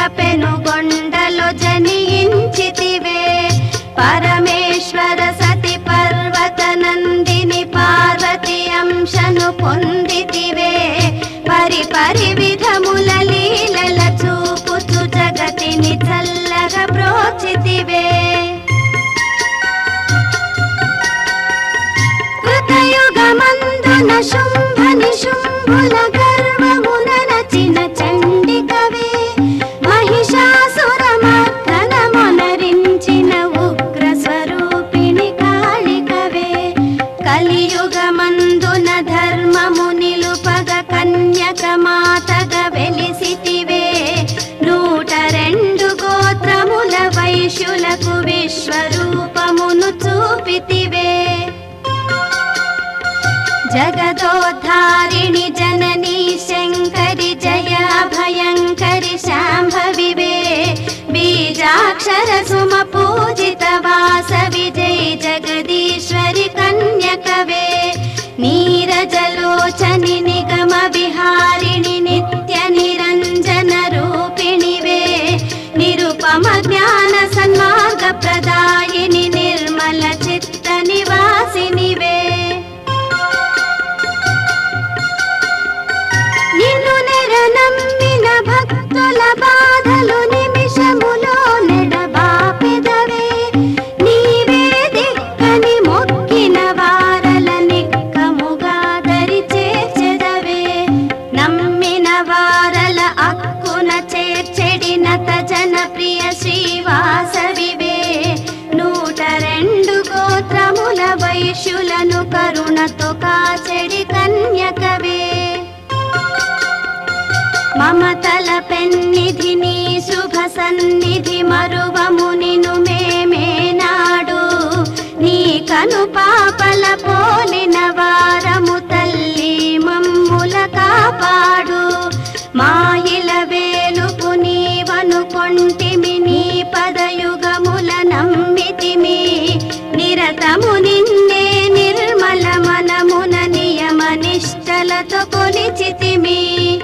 పెనుగొండలో జనించితివే పరమేశ్వర సతి పర్వత నందిని పార్వతి అంశను పొందితివే పరి విధముల లీలల చూపుచు జగతిని చల్లగా బ్రోచితివే కృతయుగమందున శుంభ నిశుంభుల గర్వమున నచిన చండికవే మహిషాసురమర్దనమునరించిన ఉగ్ర స్వరూపిణి కాళికవే కలియుగమందున ధర్మము నిలుపగ కన్యక మాతగా వెలిసితివే 102 గోత్రముల వైశ్యులకు విశ్వరూపమును చూపితివే జగదోద్ధారిణి జననీ శంకరి జయ భయంకరి శాంభవివే బీజాక్షర సుమ పూజిత వాసవి జయ జగదీశ్వరి కన్యకవే నీరజలోచని నిగమ విహారిణి నిత్య నిరంజన రూపిణివే నిరుపమ జ్ఞాన సన్మార్గ ప్రదాయిని నిర్మల చిత్త నివాసినివే నిన్ను నెరనమ్మిన భక్తుల బాధలు నిమిషములో నెడబాపెదవే నీవే దిక్కని మొక్కిన వారల నిక్కముగా దరి చేర్చెదవే నమ్మిన వారల అక్కున చేర్చెడినత జనప్రియ శ్రీవాసవివే 102 గోత్రముల వైశ్యులను కరుణతో కాచెడి కన్యకవే మమతల పెన్నిధి నీ శుభ సన్నిధి మరువము నిను మేమేనాడు నీ కను పాపల పోలిన వారము తల్లి మమ్ముల కాపాడు మాయిల వేలుపు నీవనుకొంటిమి నీ పదయుగముల నమ్మితిమి నిరతము నిన్నే నిర్మల మనమున నియమ నిష్టలతో కొలిచితిమి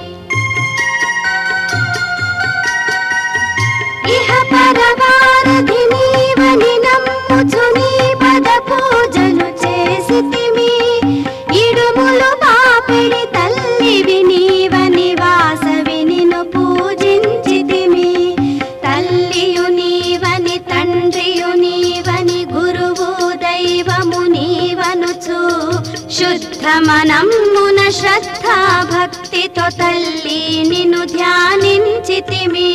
ఇహ పరవారధి నీవని నమ్ముచు నీ పద పూజలు చేసితిమి ఇడుములు పాపిడి తల్లివి నీవని వాసవి నిన్ను పూజించితిమి తల్లియు నీవని తండ్రియు నీవని గురువు దైవము నీవనుచు శుద్ధ మనమ్మున శ్రద్ధా భక్తితో తల్లి నిన్ను ధ్యానించితిమి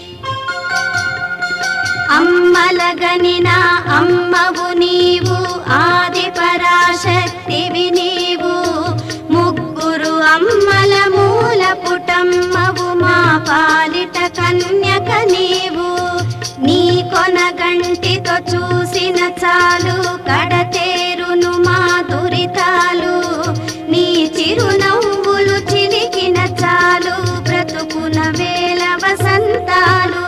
అమ్మలగనిన అమ్మవు నీవు ఆది పరాశక్తివి నీవు ముగ్గురు అమ్మల మూల పుటమ్మవు మా పాలిట కన్యక నీవు నీ కొనగంటితో చూసిన చాలు కడతేరును మా దురితాలు నీ చిరునవ్వులు చిలికిన చాలు బ్రతుకున వేల వసంతాలు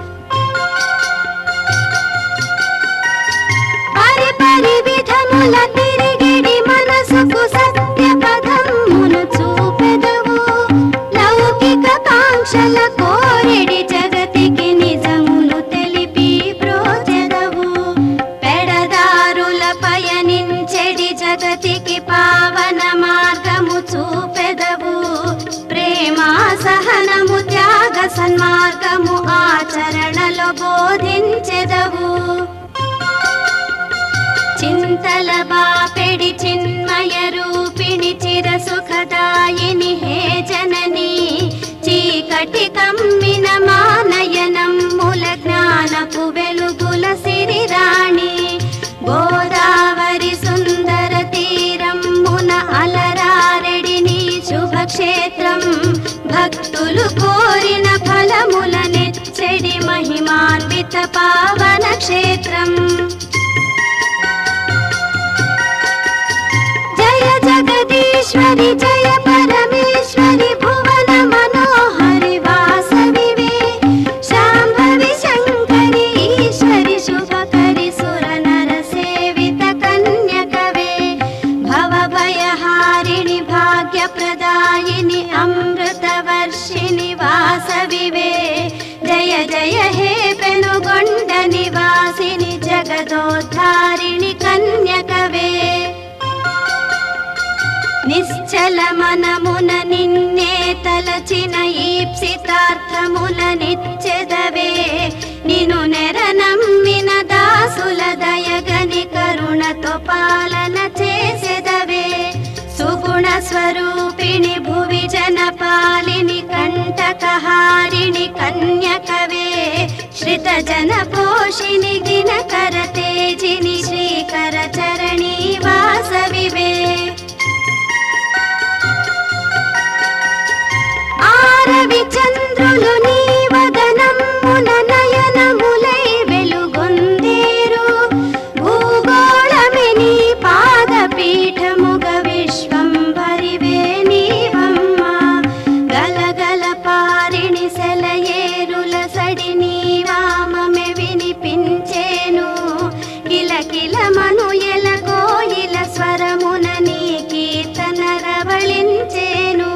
పరి విధముల తిరిగిడి మనసుకు సత్య పదమును చూపెదవు లౌకిక కాంక్షల కోరిడి జగతికి నిజమును తెలిపి బ్రోచెదవు పెడదారుల పయనించెడి జగతికి పావన మార్గము చూపెదవు ప్రేమ సహనము త్యాగ సన్మార్గము ఆచరణలో బోధించెదవు చింతల బాపెడి చిన్మయ రూపిణి చిర సుఖదాయిని హే జనని చీకటి కమ్మిన మానయనమ్ముల జ్ఞానపు వెలుగుల సిరిరాణి గోదావరి సుందర తీరమ్మున అలరారెడి నీ శుభక్షేత్రం భక్తులు కోరిన ఫలముల నెచ్చెడి మహిమాన్విత పావన క్షేత్రం జగదీశ్వరి జయ పరమేశ్వరి భువన మనోహరి వాసవివే శాంభవి శంకరి ఈశ్వరి శుభకరి సుర నర సేవిత కన్యకవే భవభయహారిణి భాగ్యప్రదాయిని అమృత వర్షిణి వాసవివే జయ చంచల మనమున నిన్నే తలచిన ఈప్సితార్థముల నిచ్చెదవే నిను నెర నమ్మిన దాసుల దయగని కరుణతో పాలన చేసెదవే సుగుణ స్వరూపిణి భువి జనపాలిని కంటకహారిణి కన్యకవే శ్రిత జన పోషిణి దినకర తేజిని శ్రీకర చరణీ వాసవివే ఆరవి చంద్రులు నీ వదనమున నయనములై వెలుగొందేరు భూగోళమి నీ పాదపీఠముగ విశ్వంభరివే నీవమ్మ గలగల పారిణి సెలయేరుల సడి నీ వామమె వినిపించేను కిలకిల మనుయల కోయిల స్వరమున నీ కీర్తన రవళించేను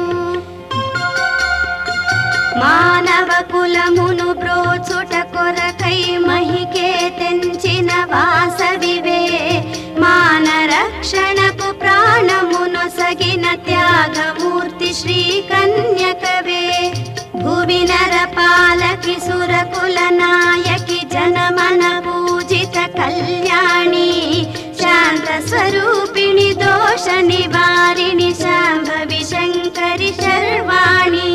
మానవ కులమును బ్రోచుట కొరకై మహికే తెంచిన వాసవివే మాన రక్షణకు ప్రాణమును సగిన త్యాగమూర్తి శ్రీ కన్యకవే భువి నరపాలకి సురకుల నాయకి జనమన పూజిత కళ్యాణి శాంత స్వరూపిణి దోష నివారిణి శాంభవి శంకరి శర్వాణి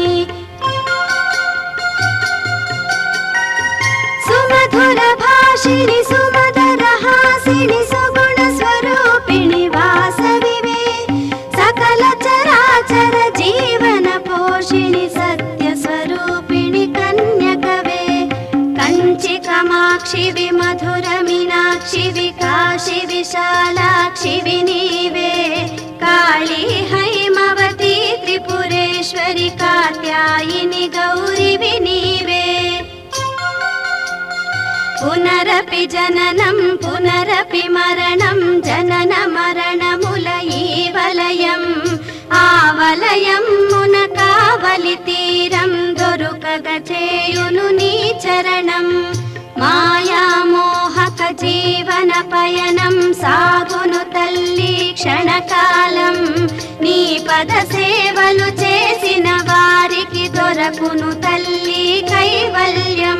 సుమధుర భాషిణి సుమధుర హాసిని సుగుణ స్వరూపిణి వాసవివే సకల చరాచర జీవన పోషిణి సత్య స్వరూపిణి కన్యకవే కంచి కామాక్షివి మధుర మీనాక్షివి కాశీ విశాలాక్షివి నీవే కాళీ హైమవతి త్రిపురేశ్వరి కాత్యాయిని గౌరివి నీవే పునరపి జననం పునరపి మరణం జనన మరణముల ఈ వలయం ఆవలయం మున కావలి తీరం దొరుకగ చేయును నీ చరణం మాయామోహక జీవన పయనం సాగును తల్లి క్షణకాలం నీ పద సేవలు చేసిన వారికి దొరకును తల్లి కైవల్యం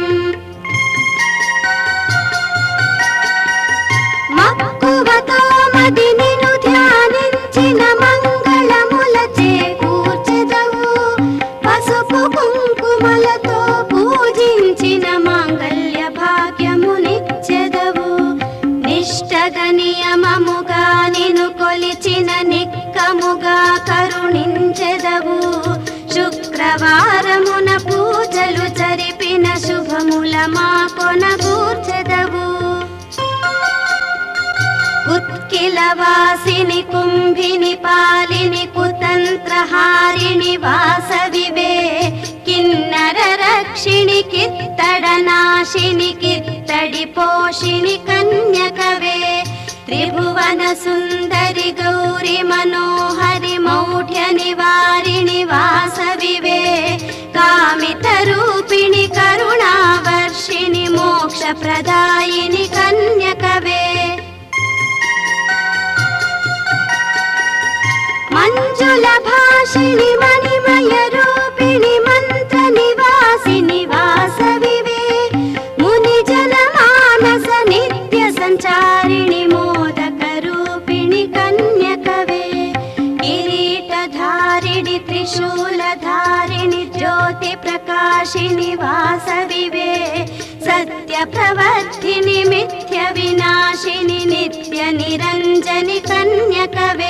మక్కువతో మది నిను ధ్యానించిన మంగళముల చేకూర్చెదవు పసుపు కుంకుమలతో పూజించిన మాంగళ్య భాగ్యమునిచ్చెదవు నిష్టగ నియమముగా నిను కొలిచిన నిక్కముగా కరుణించెదవు శుక్రవారమున పూజలు జరిపిన శుభముల మా కొనగూర్చెదవు उत्किलवासिनि कुंभिनि पालिनि कुतंत्रहारिणि वासविवे किन्नर रक्षिणि कित्तडनाशिनि कित्तडि पोषिणि कन्यकवे त्रिभुवन सुंदरि गौरि मनोहरि मौढ्य निवारिणि वासविवे कामित रूपिणि करुणावर्षिणि मोक्ष प्रदायिनि कन्यकवे मंजुल भाषिणि मणिमय रूपिणि मंत्र निवासिनि वासविवे मुनि जन मानस नित्य संचारिणि मोदक रूपिणि कन्यकवे किरीटधारिणि त्रिशूलधारिणि ज्योति प्रकाशिनि वासविवे सत्य प्रवर्धिनि मिथ्य विनाशिनि नित्य निरंजनि कन्यकवे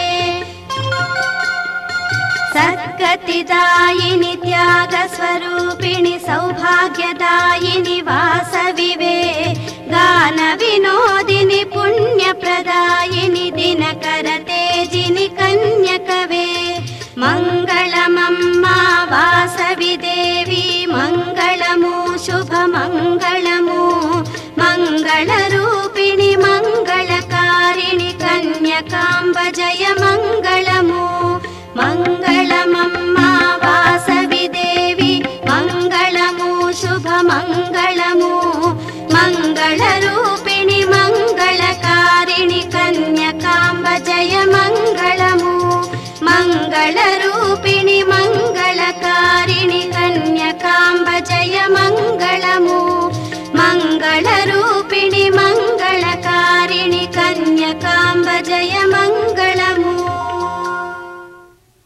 सद्गतिदायिनि त्याग स्वरूपिणि सौभाग्यदायिनि वासविवे गान विनोदिनि पुण्यप्रदायिनि दिनकर तेजिनि कन्यकवे मंगलमम्मा वासवि देवी मंगलमु शुभ मंगलमु मंगलरूपिणि मंगलकारिणि कन्यकांब जय मंगलमु मंगलमम्मा वासवि देवी मंगलमु शुभ मंगलमु मंगलरूपिणि मंगलकारिणि कन्यकांब जय मंगलमु मंगल रूपिणि मङ्गलकारिणि कन्यकाम्ब जय मङ्गलमु